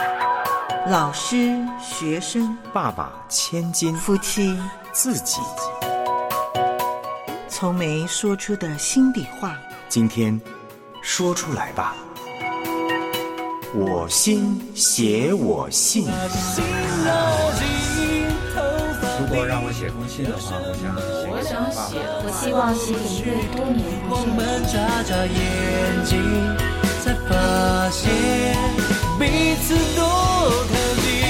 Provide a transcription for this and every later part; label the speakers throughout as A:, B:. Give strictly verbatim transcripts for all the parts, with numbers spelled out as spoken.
A: 老师、学生，
B: 爸爸千金，
A: 夫妻，
B: 自己，
A: 从没说出的心里话，
B: 今天说出来吧。我心写我信。
C: 如果让我写封信的话，我想写给
D: 我想写，
E: 我希望写给一位多年不见。
F: 我们眨眨眼睛，才发现彼此多可惜。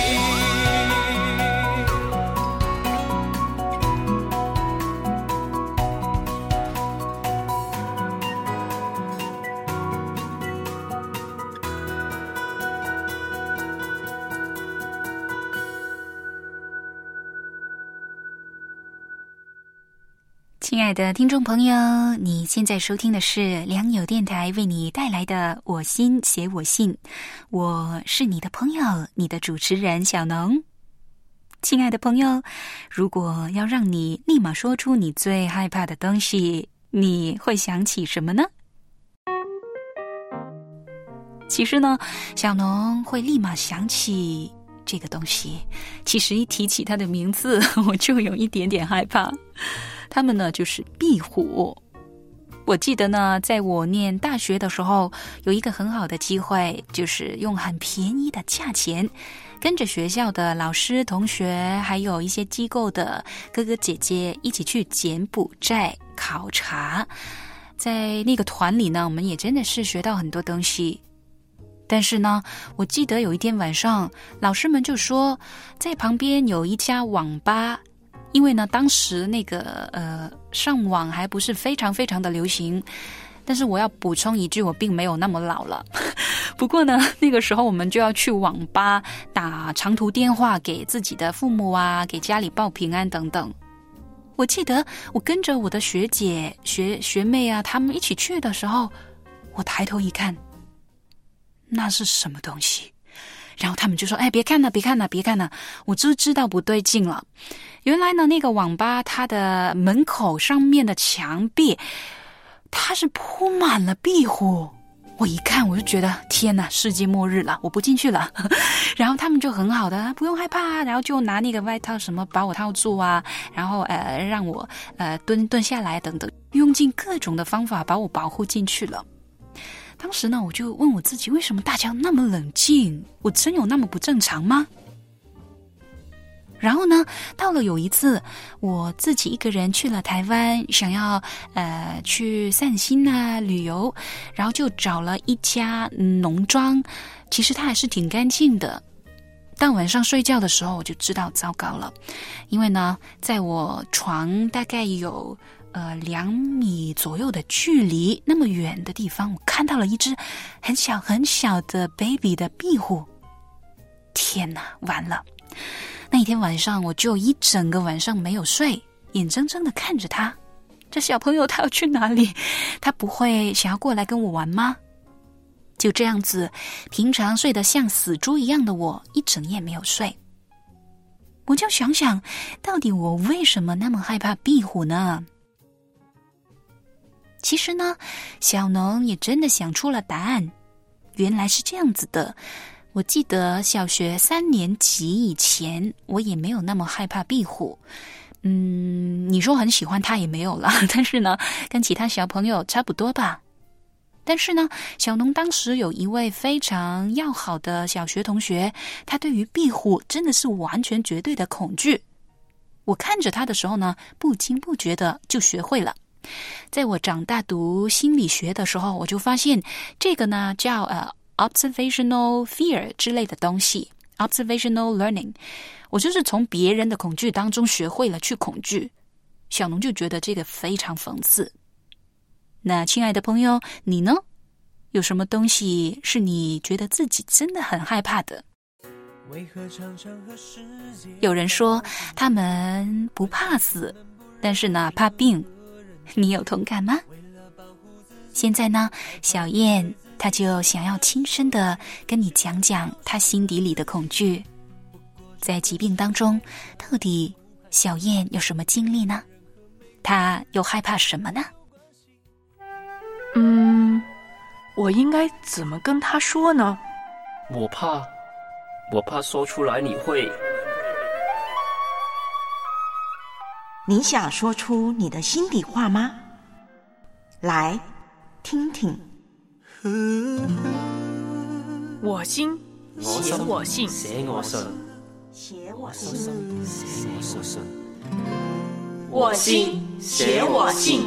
D: 亲爱的听众朋友，你现在收听的是良友电台为你带来的我心写我信，我是你的朋友，你的主持人小农。亲爱的朋友，如果要让你立马说出你最害怕的东西，你会想起什么呢？其实呢，小农会立马想起这个东西，其实一提起它的名字，我就有一点点害怕。他们呢就是壁虎。我记得呢，在我念大学的时候，有一个很好的机会，就是用很便宜的价钱，跟着学校的老师、同学，还有一些机构的哥哥姐姐一起去柬埔寨考察。在那个团里呢，我们也真的是学到很多东西。但是呢，我记得有一天晚上，老师们就说，在旁边有一家网吧。因为呢，当时那个呃上网还不是非常非常的流行，但是我要补充一句，我并没有那么老了。不过呢，那个时候我们就要去网吧打长途电话给自己的父母啊，给家里报平安等等。我记得我跟着我的学姐、学学妹啊，他们一起去的时候，我抬头一看，那是什么东西？然后他们就说：“哎，别看了，别看了，别看了！”我就知道不对劲了。原来呢，那个网吧它的门口上面的墙壁，它是铺满了壁虎。我一看，我就觉得天哪，世界末日了，我不进去了。然后他们就很好的，不用害怕，然后就拿那个外套什么把我套住啊，然后呃让我呃蹲蹲下来等等，用尽各种的方法把我保护进去了。当时呢，我就问我自己，为什么大家那么冷静？我真有那么不正常吗？然后呢，到了有一次，我自己一个人去了台湾，想要呃去散心啊旅游，然后就找了一家农庄，其实它还是挺干净的。到晚上睡觉的时候，我就知道糟糕了，因为呢，在我床大概有呃两米左右的距离，那么远的地方，我看到了一只很小很小的 baby 的壁虎。天哪，完了！那一天晚上，我就一整个晚上没有睡，眼睁睁地看着他。这小朋友他要去哪里？他不会想要过来跟我玩吗？就这样子，平常睡得像死猪一样的我，一整夜没有睡。我就想想，到底我为什么那么害怕壁虎呢？其实呢，小农也真的想出了答案。原来是这样子的。我记得小学三年级以前，我也没有那么害怕壁虎。嗯，你说很喜欢它也没有了，但是呢，跟其他小朋友差不多吧。但是呢，小农当时有一位非常要好的小学同学，他对于壁虎真的是完全绝对的恐惧。我看着他的时候呢，不经不觉的就学会了。在我长大读心理学的时候，我就发现这个呢叫呃observational fear 之类的东西 observational learning， 我就是从别人的恐惧当中学会了去恐惧。小农就觉得这个非常讽刺。那亲爱的朋友，你呢？有什么东西是你觉得自己真的很害怕的？有人说他们不怕死，但是呢怕病，你有同感吗？现在呢，小燕他就想要亲身的跟你讲讲他心底里的恐惧。在疾病当中，到底小燕有什么经历呢？他又害怕什么呢？
E: 嗯，我应该怎么跟他说呢？
C: 我怕
G: 我怕说出来你会……
A: 你想说出你的心底话吗？来，听听。
H: 我心写我信，
G: 写我信，
A: 写我信，
G: 写我信，
E: 我心写我信。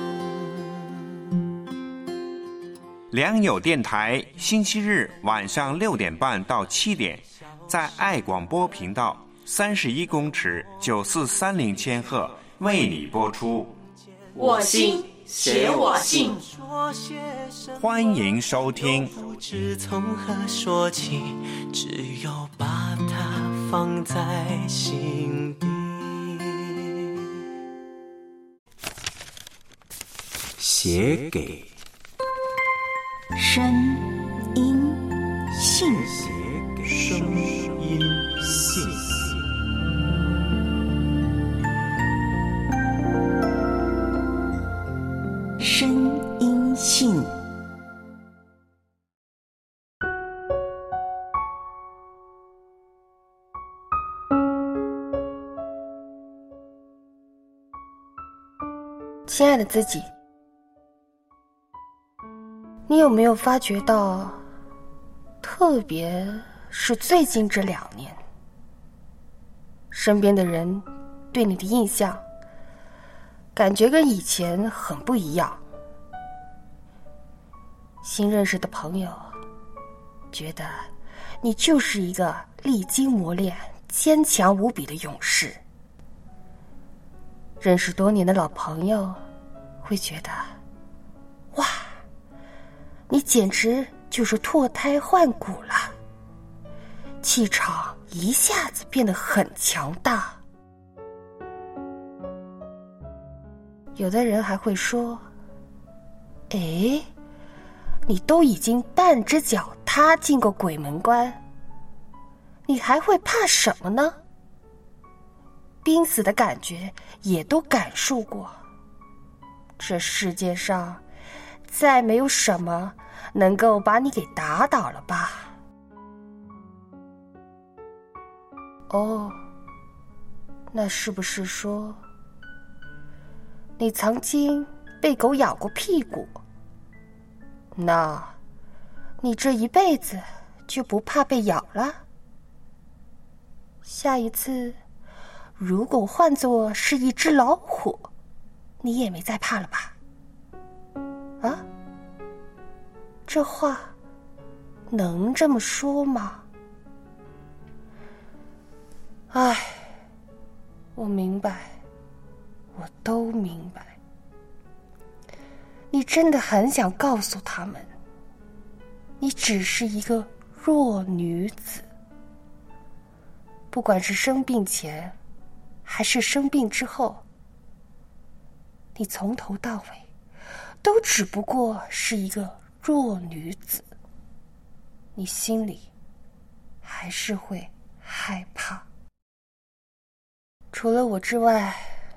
I: 良友电台星期日晚上六点半到七点，在爱广播频道三十一公尺九四三零千赫为你播出。
E: 我心写我信，
I: 欢迎收听。
F: 不知从何说起，只有把它放在心底。
B: 写给
A: 声音信，
B: 写给声音信。
A: 声音信。
J: 亲爱的自己，你有没有发觉到，特别是最近这两年，身边的人对你的印象感觉跟以前很不一样。新认识的朋友觉得你就是一个历经磨练、坚强无比的勇士。认识多年的老朋友会觉得，哇，你简直就是脱胎换骨了，气场一下子变得很强大。有的人还会说，诶，你都已经半只脚踏进过鬼门关，你还会怕什么呢？濒死的感觉也都感受过，这世界上再没有什么能够把你给打倒了吧？哦，那是不是说你曾经被狗咬过屁股？那你这一辈子就不怕被咬了？下一次如果换作是一只老虎，你也没再怕了吧？啊？这话能这么说吗？唉，我明白，我都明白。你真的很想告诉他们，你只是一个弱女子，不管是生病前还是生病之后，你从头到尾都只不过是一个弱女子，你心里还是会害怕。除了我之外，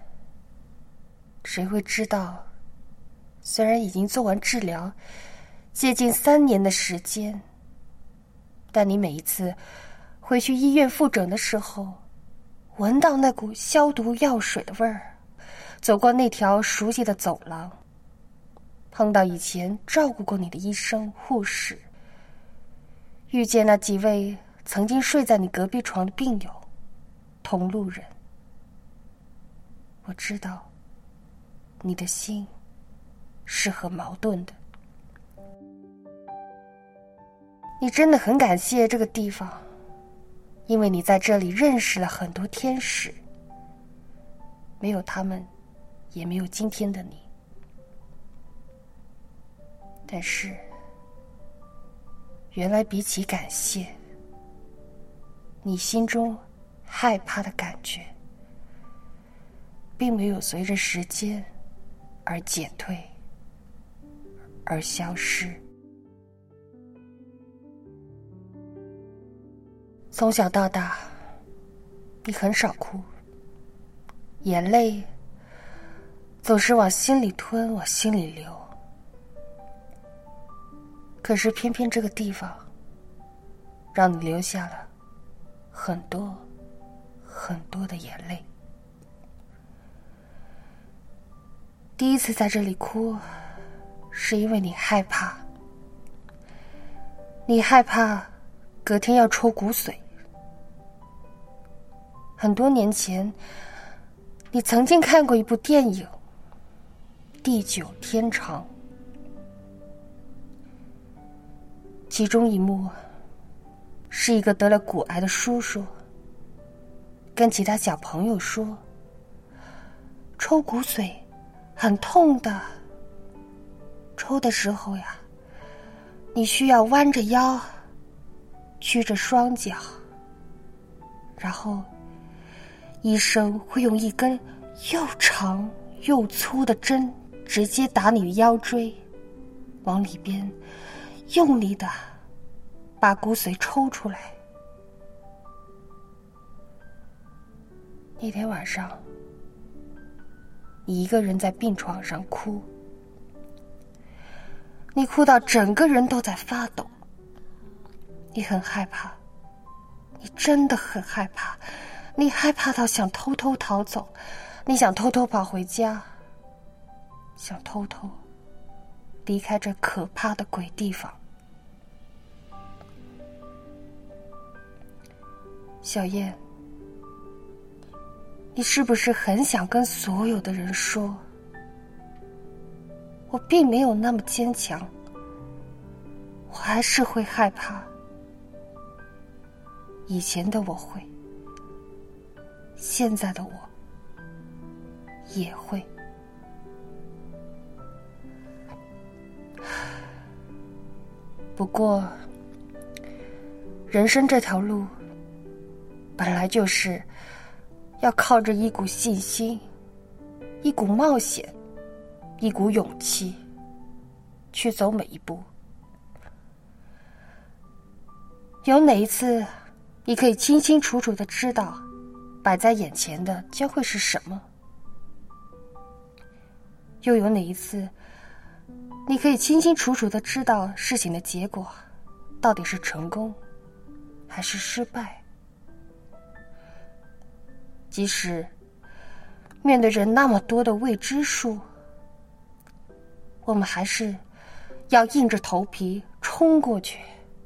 J: 谁会知道，虽然已经做完治疗接近三年的时间，但你每一次回去医院复诊的时候，闻到那股消毒药水的味儿，走过那条熟悉的走廊，碰到以前照顾过你的医生护士，遇见那几位曾经睡在你隔壁床的病友同路人，我知道你的心是很矛盾的。你真的很感谢这个地方，因为你在这里认识了很多天使，没有他们，也没有今天的你。但是，原来比起感谢，你心中害怕的感觉，并没有随着时间而减退，而消失。从小到大，你很少哭，眼泪总是往心里吞，往心里流。可是偏偏这个地方，让你留下了很多很多的眼泪。第一次在这里哭，是因为你害怕，你害怕隔天要抽骨髓。很多年前，你曾经看过一部电影《地久天长》，其中一幕是一个得了骨癌的叔叔跟其他小朋友说，抽骨髓很痛的，抽的时候呀，你需要弯着腰，曲着双脚，然后医生会用一根又长又粗的针直接打你腰椎，往里边用力的把骨髓抽出来。那天晚上，你一个人在病床上哭，你哭到整个人都在发抖，你很害怕，你真的很害怕，你害怕到想偷偷逃走，你想偷偷跑回家，想偷偷离开这可怕的鬼地方。小燕，你是不是很想跟所有的人说，我并没有那么坚强，我还是会害怕，以前的我会，现在的我也会。不过人生这条路本来就是要靠着一股信心，一股冒险，一股勇气去走每一步。有哪一次你可以清清楚楚地知道摆在眼前的将会是什么？又有哪一次你可以清清楚楚地知道事情的结果到底是成功还是失败？即使面对着那么多的未知数，我们还是要硬着头皮冲过去，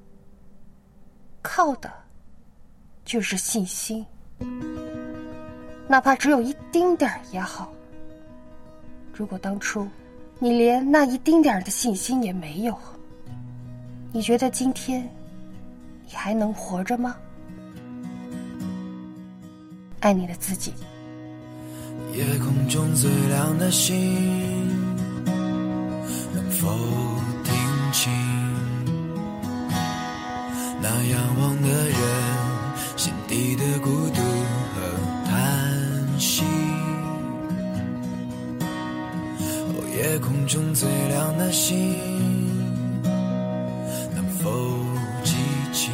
J: 靠的就是信心，哪怕只有一丁点儿也好。如果当初你连那一丁点儿的信心也没有，你觉得今天你还能活着吗？爱你的自己。
F: 夜空中最亮的星，能否听清那仰望的人心底的孤独和叹息？哦，夜空中最亮的星，能否记起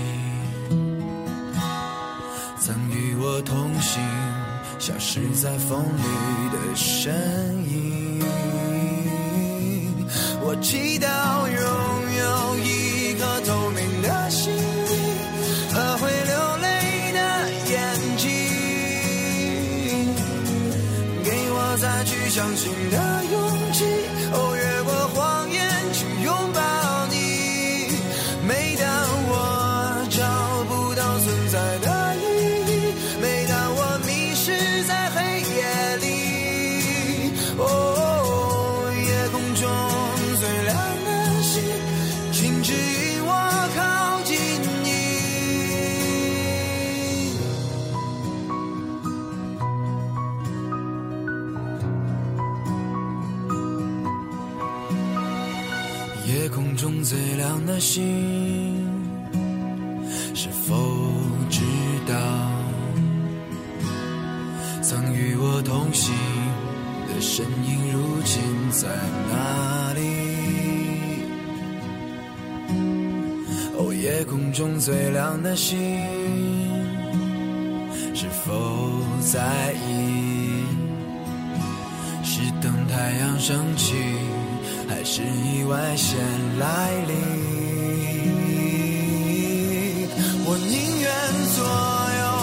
F: 曾与我同行消失在风里的身影？我祈祷拥有一颗透明的心灵和会流泪的眼睛，给我再去相信的勇气，哦，越过谎言去拥抱你。每当我找不到存在的意义，每当我迷失在黑夜里，哦，夜空中最亮的星，请指引我靠近你。夜空中最亮的星，是否知道曾与我同行的身影如今在哪里？哦，夜空中最亮的星，是否在意是等太阳升起，还是意外先来临？我宁愿所有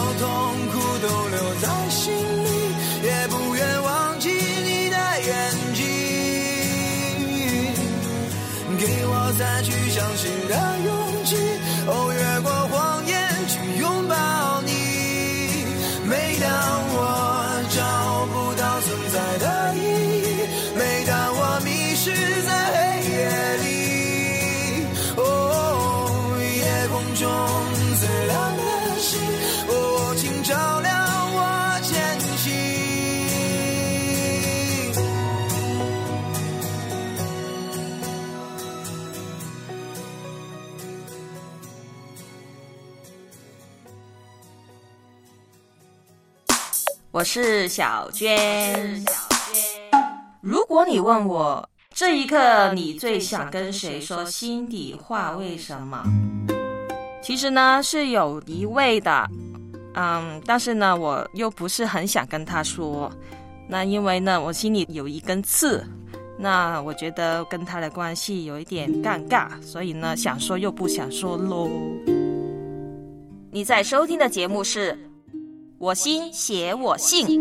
E: 我是小娟。如果你问我这一刻你最想跟谁说心底话，为什么？其实呢是有一位的，嗯，但是呢我又不是很想跟他说，那因为呢我心里有一根刺，那我觉得跟他的关系有一点尴尬，所以呢想说又不想说咯。你在收听的节目是我心写我信。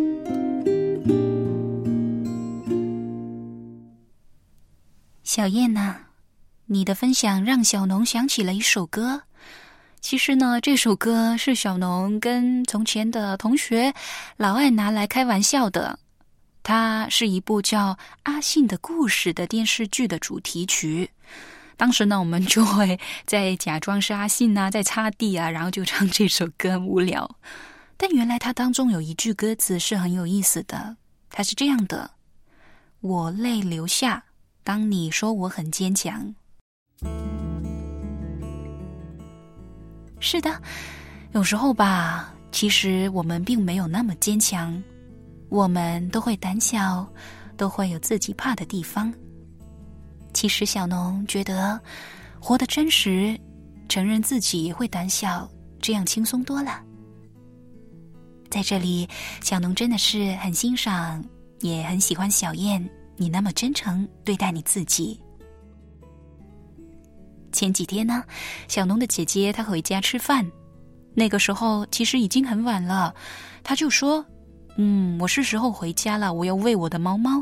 D: 小燕呐，你的分享让小农想起了一首歌。其实呢，这首歌是小农跟从前的同学老爱拿来开玩笑的。它是一部叫《阿信的故事》的电视剧的主题曲。当时呢，我们就会在假装是阿信啊，在擦地啊，然后就唱这首歌，很无聊。但原来它当中有一句歌词是很有意思的，它是这样的：我泪流下，当你说我很坚强。是的，有时候吧，其实我们并没有那么坚强，我们都会胆小，都会有自己怕的地方。其实小农觉得活得真实，承认自己也会胆小，这样轻松多了。在这里，小农真的是很欣赏，也很喜欢小燕你那么真诚对待你自己。前几天呢，小农的姐姐她回家吃饭，那个时候其实已经很晚了，她就说嗯，我是时候回家了，我要喂我的猫猫。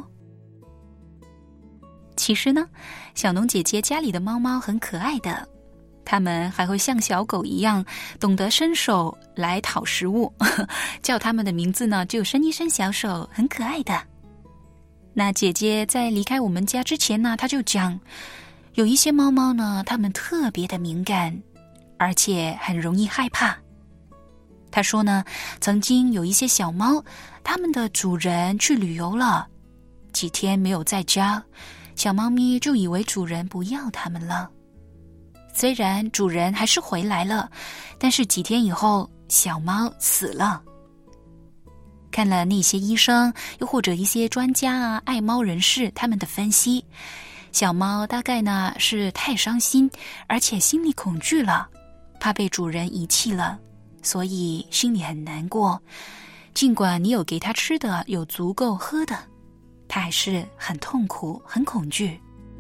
D: 其实呢，小农姐姐家里的猫猫很可爱的，它们还会像小狗一样懂得伸手来讨食物，叫它们的名字呢就伸一伸小手，很可爱的。那姐姐在离开我们家之前呢，她就讲有一些猫猫呢，它们特别的敏感，而且很容易害怕。她说呢，曾经有一些小猫，它们的主人去旅游了，几天没有在家，小猫咪就以为主人不要它们了。虽然主人还是回来了，但是几天以后，小猫死了。看了那些医生，又或者一些专家啊、爱猫人士他们的分析，小猫大概呢是太伤心，而且心里恐惧了，怕被主人遗弃了，所以心里很难过。尽管你有给它吃的，有足够喝的，它还是很痛苦，很恐惧。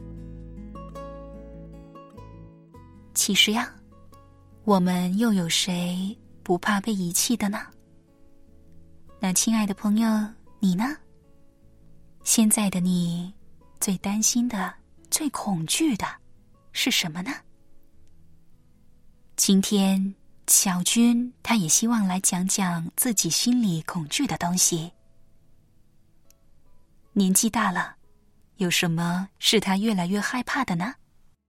D: 其实呀，我们又有谁不怕被遗弃的呢？那亲爱的朋友，你呢？现在的你最担心的、最恐惧的是什么呢？今天小军他也希望来讲讲自己心里恐惧的东西。年纪大了，有什么是他越来越害怕的呢？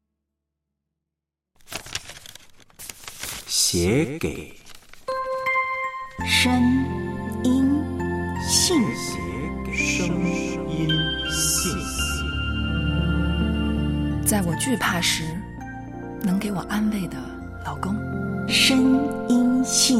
B: 写给
A: 声音信，
B: 写给声音信。
K: 在我惧怕时，能给我安慰的老公。
A: 声音信。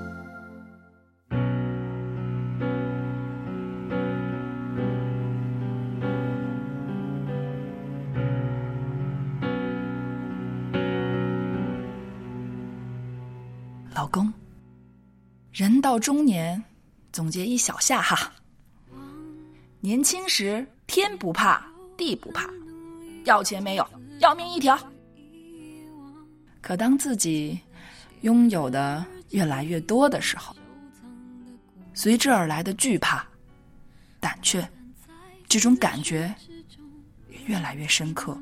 K: 老公，人到中年，总结一小下哈。年轻时天不怕地不怕，要钱没有，要命一条。可当自己拥有的越来越多的时候，随之而来的惧怕、胆怯，这种感觉也越来越深刻。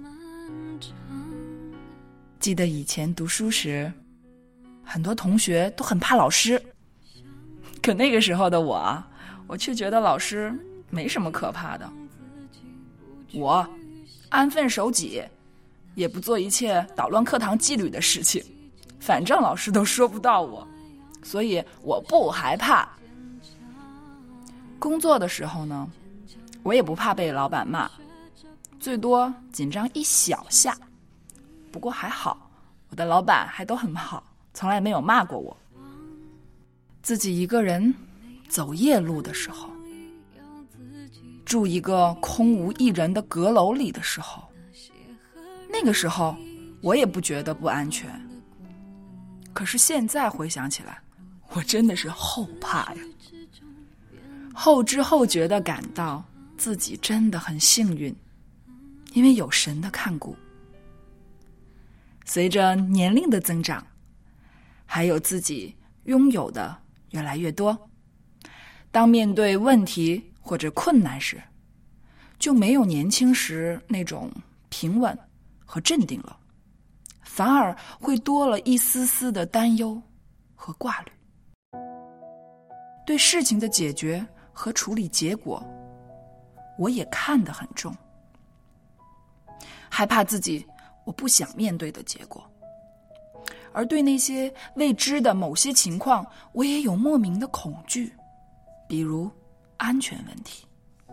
K: 记得以前读书时，很多同学都很怕老师，可那个时候的我，我却觉得老师没什么可怕的。我安分守己，也不做一切捣乱课堂纪律的事情，反正老师都说不到我，所以我不害怕。工作的时候呢，我也不怕被老板骂，最多紧张一小下，不过还好，我的老板还都很好，从来没有骂过我。自己一个人走夜路的时候，住一个空无一人的阁楼里的时候，那个时候我也不觉得不安全。可是现在回想起来，我真的是后怕呀，后知后觉地感到自己真的很幸运，因为有神的看顾。随着年龄的增长，还有自己拥有的越来越多，当面对问题或者困难时，就没有年轻时那种平稳和镇定了，反而会多了一丝丝的担忧和挂虑。对事情的解决和处理结果，我也看得很重，害怕自己我不想面对的结果，而对那些未知的某些情况，我也有莫名的恐惧，比如安全问题。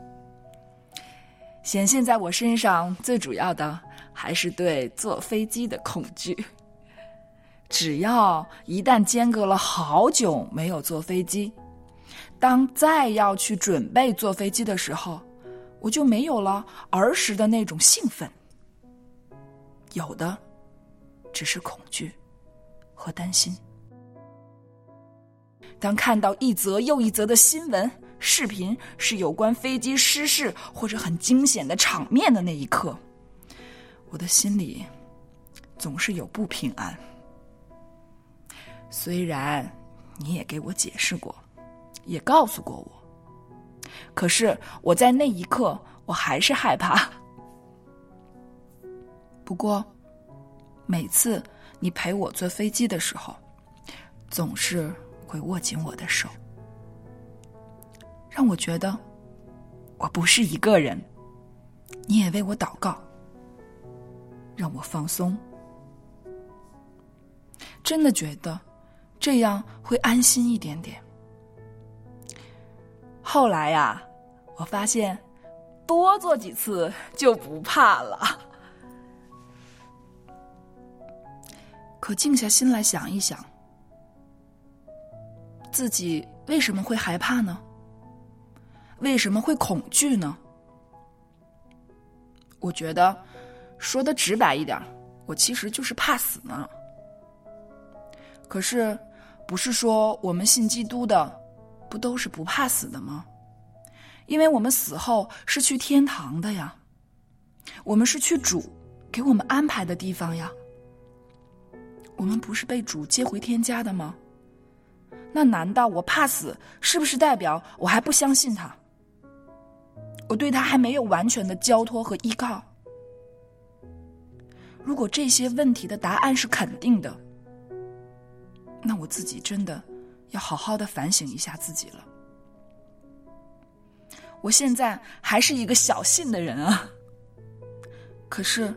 K: 显现在我身上最主要的还是对坐飞机的恐惧。只要一旦间隔了好久没有坐飞机，当再要去准备坐飞机的时候，我就没有了儿时的那种兴奋，有的只是恐惧和担心。当看到一则又一则的新闻视频是有关飞机失事或者很惊险的场面的那一刻，我的心里总是有不平安。虽然你也给我解释过，也告诉过我，可是我在那一刻我还是害怕。不过每次你陪我坐飞机的时候，总是会握紧我的手，让我觉得我不是一个人，你也为我祷告，让我放松。真的觉得这样会安心一点点。后来呀，我发现多做几次就不怕了。可静下心来想一想，自己为什么会害怕呢？为什么会恐惧呢？我觉得说得直白一点，我其实就是怕死呢。可是不是说我们信基督的不都是不怕死的吗？因为我们死后是去天堂的呀，我们是去主给我们安排的地方呀。我们不是被主接回天家的吗？那难道我怕死是不是代表我还不相信他？我对他还没有完全的交托和依靠？如果这些问题的答案是肯定的，那我自己真的要好好的反省一下自己了。我现在还是一个小信的人啊，可是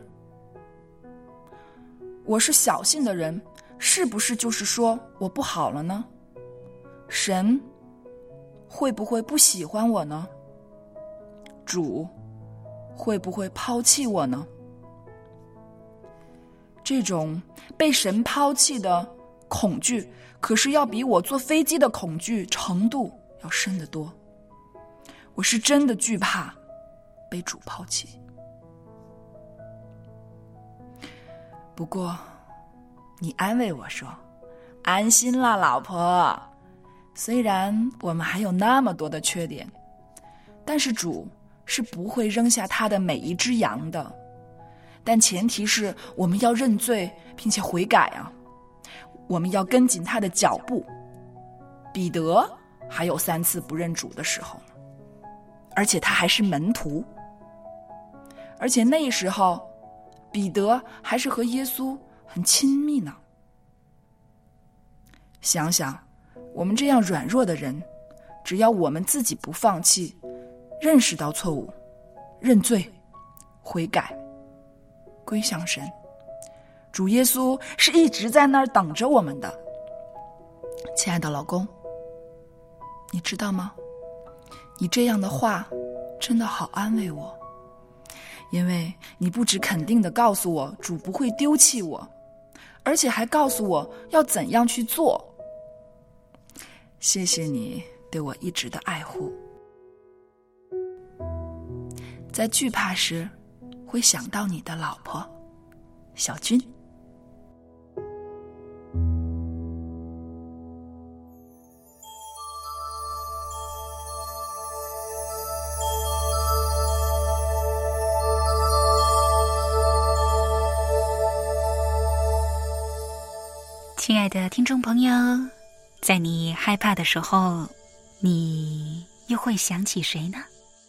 K: 我是小信的人，是不是就是说我不好了呢？神会不会不喜欢我呢？主会不会抛弃我呢？这种被神抛弃的恐惧，可是要比我坐飞机的恐惧程度要深得多。我是真的惧怕被主抛弃。不过你安慰我说，安心啦，老婆，虽然我们还有那么多的缺点，但是主是不会扔下他的每一只羊的，但前提是我们要认罪并且悔改啊，我们要跟紧他的脚步。彼得还有三次不认主的时候，而且他还是门徒，而且那时候彼得还是和耶稣很亲密呢。想想我们这样软弱的人，只要我们自己不放弃，认识到错误，认罪悔改，归向神，主耶稣是一直在那儿等着我们的。亲爱的老公，你知道吗？你这样的话真的好安慰我，因为你不只肯定地告诉我主不会丢弃我，而且还告诉我要怎样去做。谢谢你对我一直的爱护。在惧怕时，会想到你的老婆小军。
D: 亲爱的听众朋友，在你害怕的时候，你又会想起谁呢？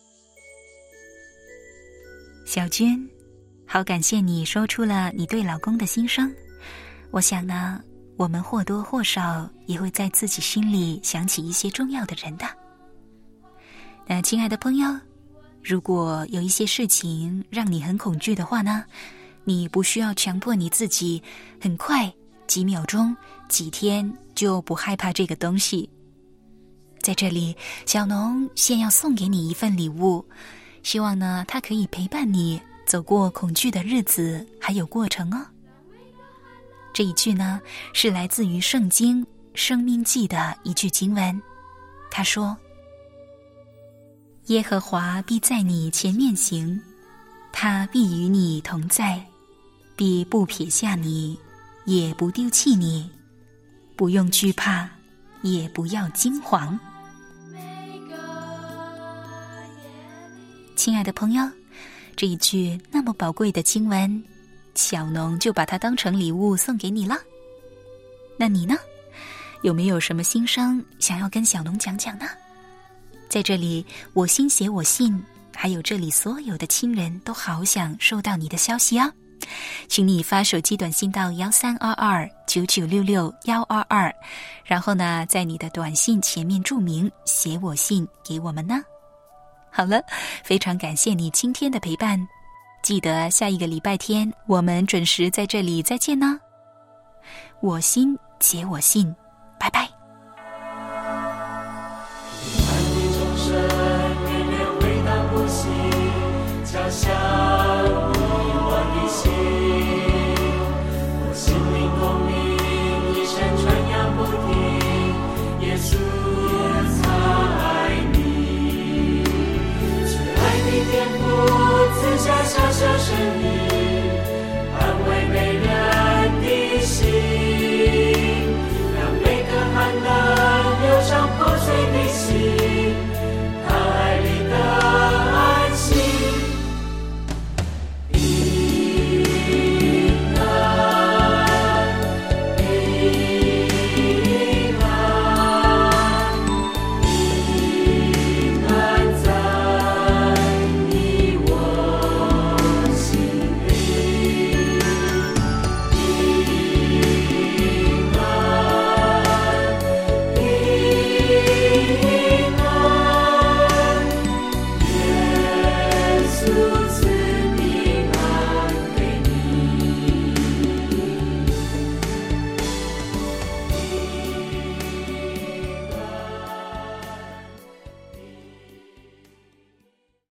D: 小军，好感谢你说出了你对老公的心声。我想呢，我们或多或少也会在自己心里想起一些重要的人的。那亲爱的朋友，如果有一些事情让你很恐惧的话呢，你不需要强迫你自己很快几秒钟几天就不害怕这个东西。在这里，小农先要送给你一份礼物，希望呢它可以陪伴你走过恐惧的日子还有过程哦。这一句呢是来自于圣经生命记的一句经文，他说，耶和华必在你前面行，他必与你同在，必不撇下你，也不丢弃你，不用惧怕，也不要惊惶。亲爱的朋友，这一句那么宝贵的经文，小农就把它当成礼物送给你了。那你呢？有没有什么心声想要跟小农讲讲呢？在这里，我心写我信，还有这里所有的亲人都好想收到你的消息啊！请你发手机短信到幺三二二九九六六幺二二，然后呢，在你的短信前面注明写我信给我们呢。好了，非常感谢你今天的陪伴，记得下一个礼拜天我们准时在这里再见呢。我心写我信，拜拜。
F: 交响你我的心，我心灵共鸣，一生传扬不停。耶稣爱你，是爱的天父赐下小小生命，安慰每人的心，让每个寒冷忧伤破碎的心